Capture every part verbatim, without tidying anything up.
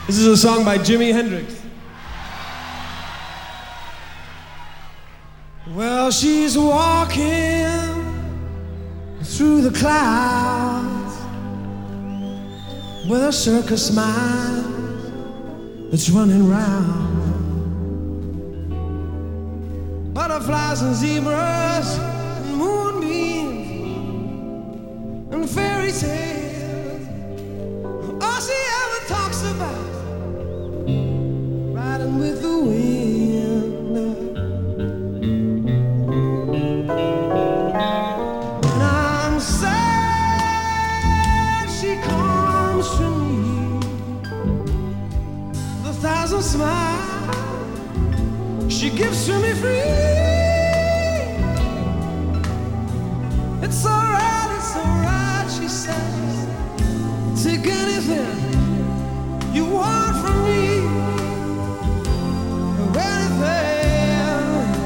This is a song by Jimi Hendrix. Well, she's walking through the clouds with a circus smile that's running round. Butterflies and zebras and moonbeams and fairy tales. All she ever talks about, riding with the wind. When I'm sad, she comes to me with a thousand smiles she gives to me free. It's alright, it's alright, she says. Take anything you want from me, or anything.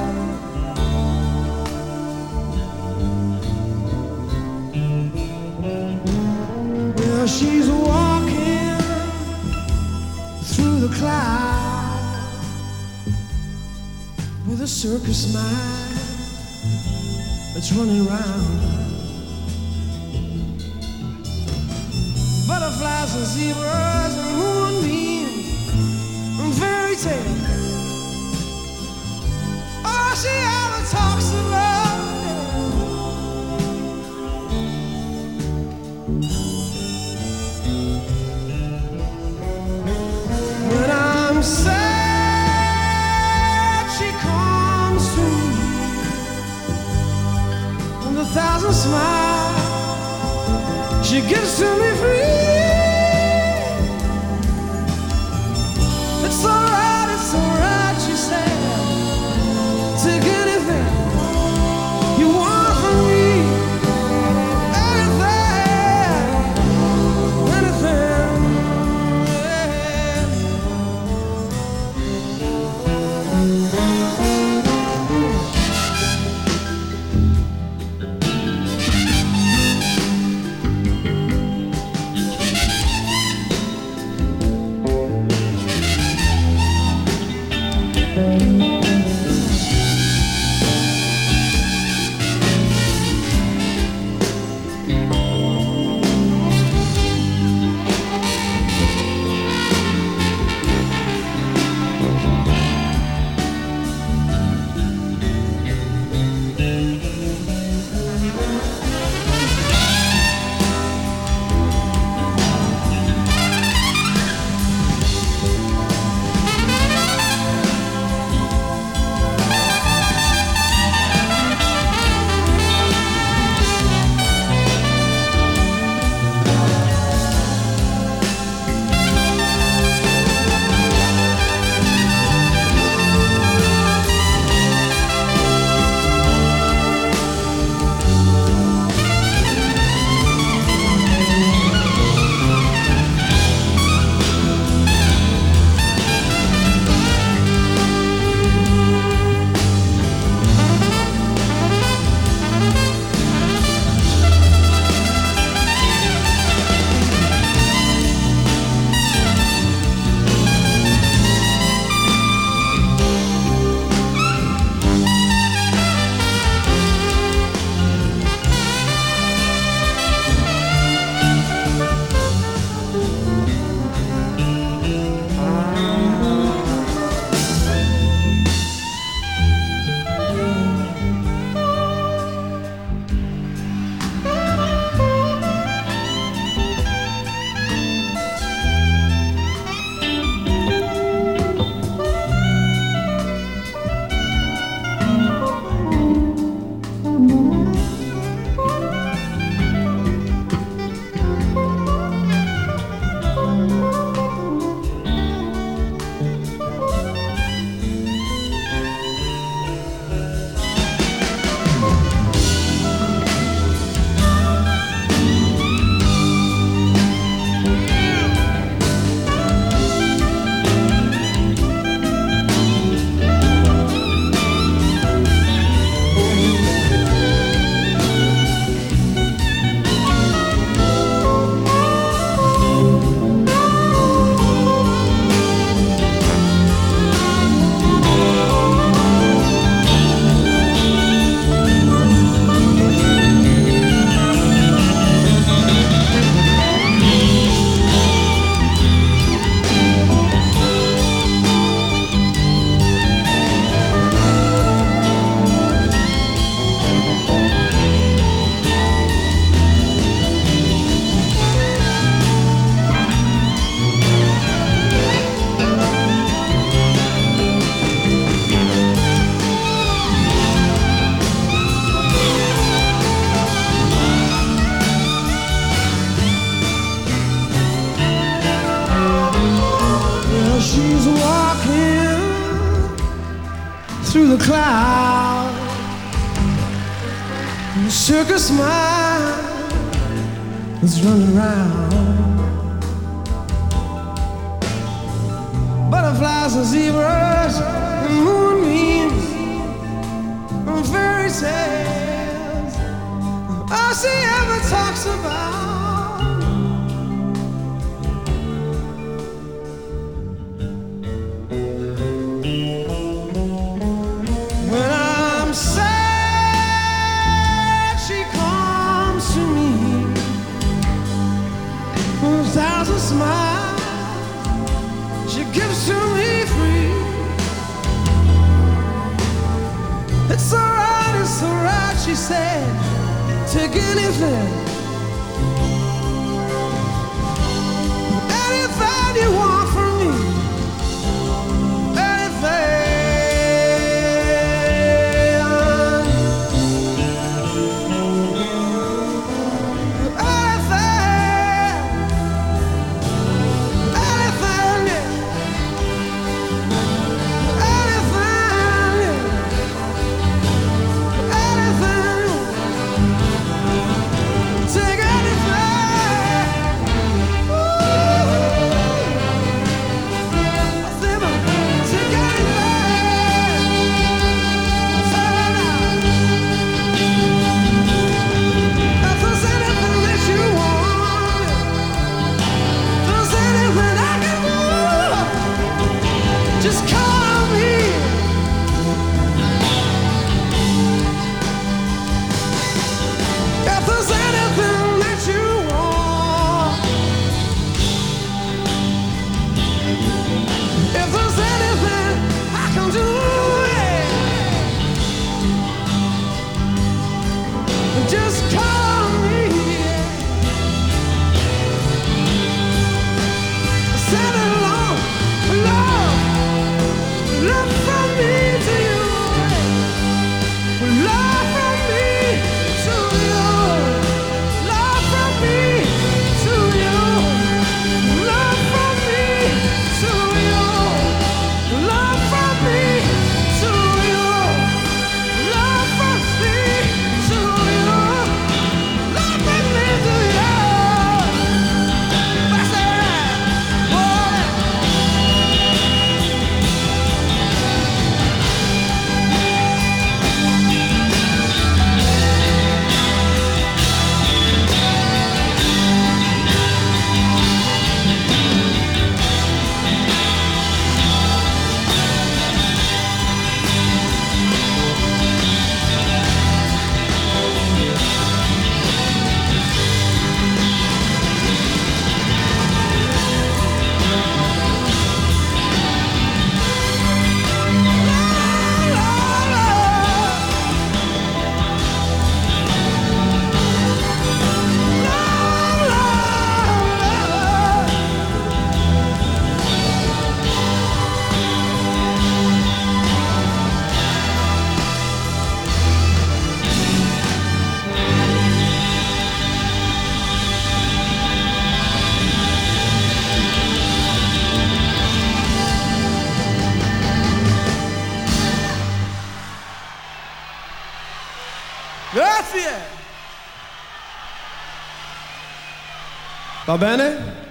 Well, she's walking through the clouds with a circus smile that's running round. Butterflies and zebras and moonbeams and fairy tales. All she ever talks about. When I'm sad, she comes to me with a thousand smiles she gives to me free. It's alright, she said. Take anything through the cloud, and the circus smile was running round. Butterflies and zebras and moonbeams and fairy tales, all she ever talks about. When I'm sad, she comes to me with a thousand smiles she gives to me free. It's alright, it's alright, she said, take anything, anything you want from me, anything, anything, take anything. Ooh, I say, but take anything. Say it out. If there's anything that you want, if there's anything I can do, just call me. If there's anything that you want, if there's anything I can do, yeah, just call me. Send it along, love, love from me to you, love from me to you, love from me to you, love from me to you, love from me to you, love from me to you, love from me to you. That's it, boy. Grazie. Va bene?